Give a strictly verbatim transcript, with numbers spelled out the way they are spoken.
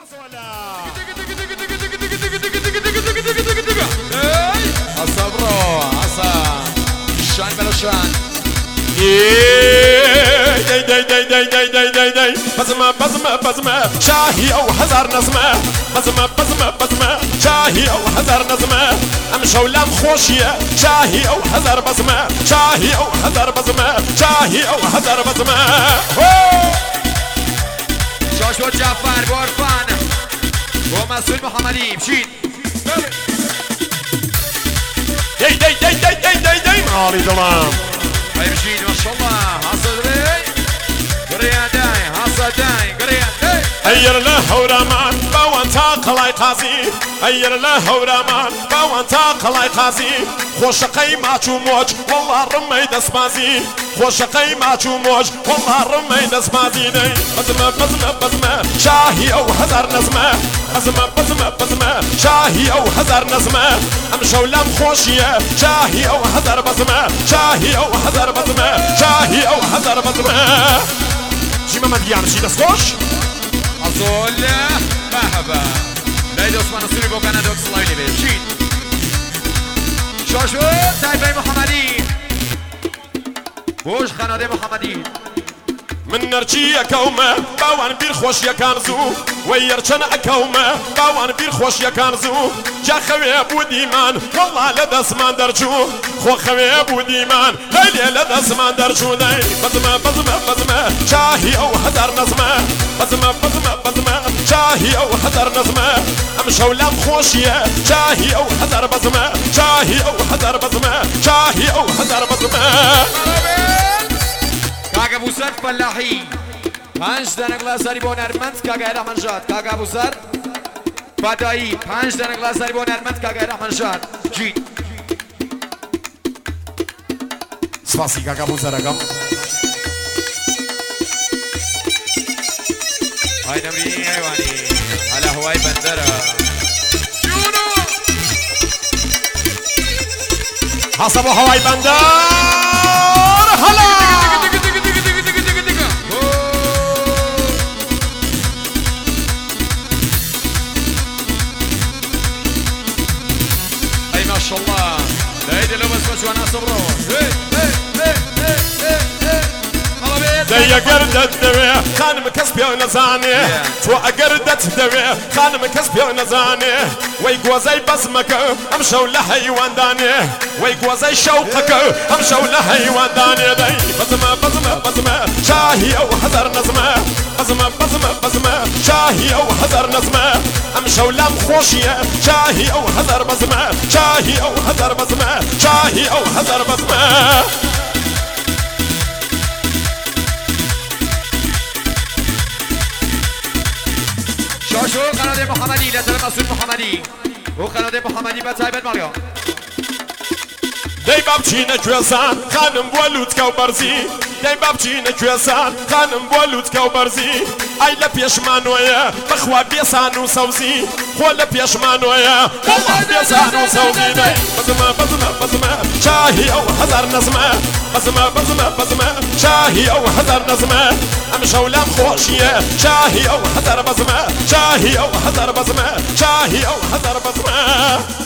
الصبرو عصا شان بلا شان داي داي داي داي داي داي داي داي بزمة بزمة بزمة شاهي أو هزار نزمة بزمة بزمة بزمة شاهي أو هزار نزمة أمشوا لام خوشية شاهي أو هزار بزمة شاهي أو هزار بزمة شاهي أو هزار بزمة شاشو جعفر بورفان ومسؤول محمدي بشين داي داي داي داي داي داي داي مالي ظلام هاي بشين ما شاء الله حصل ري قريان داي حصل داي قريان داي أير له ورامان باوان تاقلاي قازي أير له ورامان باوان تاقلاي قازي خوشقي ماچو موج والله رمي دسبازي خوشقي ماچو موج والله رمي دسبازي ني بزمة بزمة بزمة شاهي أو هزار نزمة بزمة بزمة بزمة شاهي أو هزار نزمة أمشوا لام خوشية شاهي أو هزار بزمة شاهي أو هزار بزمة شاهي أو هزار بزمة جيما مديان شي دسخوش أصول مرحبا ليلى عثمان السوري بوكانا دوكس لايلي بشين شاشو تايبي محمدي وش خناده محمدي من نرجي كومة باوان بير خوش يكانزو ويرچن كومة باوان بير خوش يكانزو جا خوي ابو ديمان والله لدسمان درجو خو خوي ابو ديمان ليلي لدسمان درجو داي بزمة بزمة بزمة شاهي او هزار نزمة بزمة بزمة بزمة شاهي او هزار نزمة امشوا لام خوشية شاهي او هزار بزمة شاهي او هزار بزمة شاهي او هزار بزمة كاكا بوسر فلاحي پنج دانه گلاساری با نرمند کاکا رحمان جاد کاکا بوسر فدایی پنج دانه گلاساری با نرمند کاکا رحمان جاد جید سپاسی کاکا بوسرکم های نمرینی ایوانی حالا هوای بندره حسب هوای بندر هلا ما شاء الله لا يدي لو بس بس وانا صبرون دي قردت دوي خانم كسبي ونزاني تو قردت دوي خانم كسبي ونزاني ويقوى زي بزمك امشوا لحيوان داني ويقوى زي شوقك امشوا لحيوان داني دي بزمة بزمة بزمة شاهي او هزار نزمة بزمة بزمة بزمة شاهي او هزار نزمة امشوا لام خوشية شاهي او هزار بزمة شاهي او هزار بزمة شاهي او هزار بزمة شاشو قناة محمدي لا ترى مسؤول محمدي وقناة محمدي بتايبت ماريا دەی بابچینە کوێزان خانم بۆ لووتکە و بەرزی دەی بابچینە کوێزان خانم بۆ لووتکە و بەرزی ئای لە پێشمانۆیە بەخوا بێسان و سەوزی خۆ لە پێشمانۆیە بەڵا بێسان و سەوزی دەی بزمە بزمە بزمە شاهی ئەو هەزار نەزمە بزمە بزمە بزمە شاهی ئەو هەزار نەزمە ئەم شەو لام خۆشیە شاهی ئەو هەزار بەزمە شاهی ئەو هەزار بەزمە شاهی ئەو هەزار بەزمە